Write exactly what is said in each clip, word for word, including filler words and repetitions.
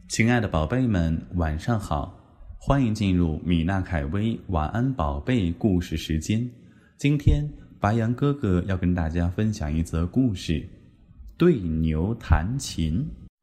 亲爱的宝贝们，晚上好，欢迎进入米娜凯薇晚安宝贝故事时间。今天白羊哥哥要跟大家分享一则故事，对牛弹琴。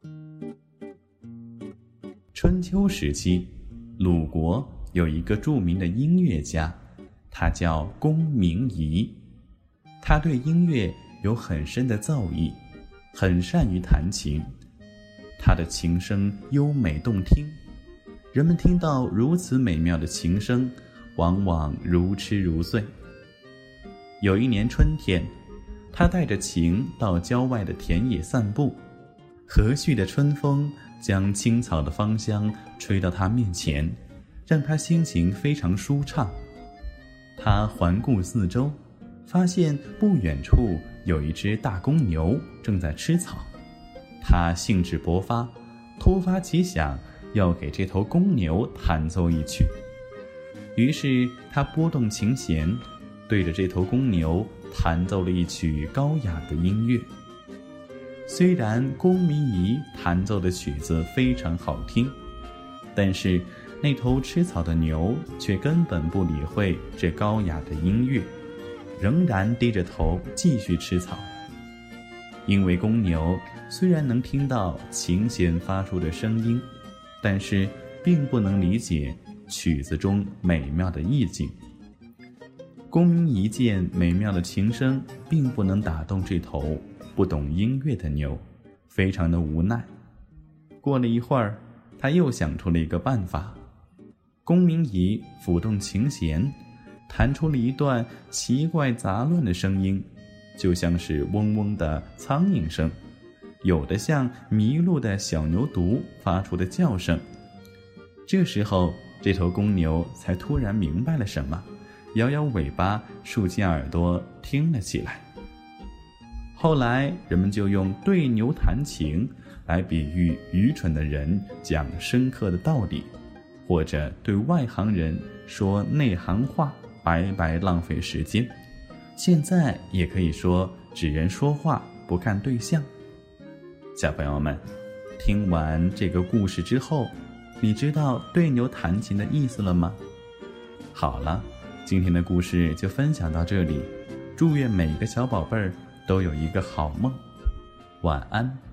春秋时期，鲁国有一个著名的音乐家，他叫公明仪。他对音乐有很深的造诣，很善于弹琴。他的琴声优美动听，人们听到如此美妙的琴声，往往如痴如醉。有一年春天，他带着琴到郊外的田野散步，和煦的春风将青草的芳香吹到他面前，让他心情非常舒畅。他环顾四周，发现不远处有一只大公牛正在吃草。他兴致勃发，突发奇想，要给这头公牛弹奏一曲。于是他拨动琴弦，对着这头公牛弹奏了一曲高雅的音乐。虽然公明仪弹奏的曲子非常好听，但是那头吃草的牛却根本不理会这高雅的音乐，仍然低着头继续吃草。因为公牛虽然能听到琴弦发出的声音，但是并不能理解曲子中美妙的意境。公明仪见美妙的琴声并不能打动这头不懂音乐的牛，非常的无奈。过了一会儿，他又想出了一个办法。公明仪抚动琴弦，弹出了一段奇怪杂乱的声音，就像是嗡嗡的苍蝇声，有的像迷路的小牛犊发出的叫声。这时候，这头公牛才突然明白了什么，摇摇尾巴，竖起耳朵听了起来。后来人们就用对牛弹琴来比喻愚蠢的人讲深刻的道理，或者对外行人说内行话，白白浪费时间。现在也可以说指人说话不看对象。小朋友们，听完这个故事之后，你知道对牛弹琴的意思了吗？好了，今天的故事就分享到这里，祝愿每个小宝贝儿都有一个好梦，晚安。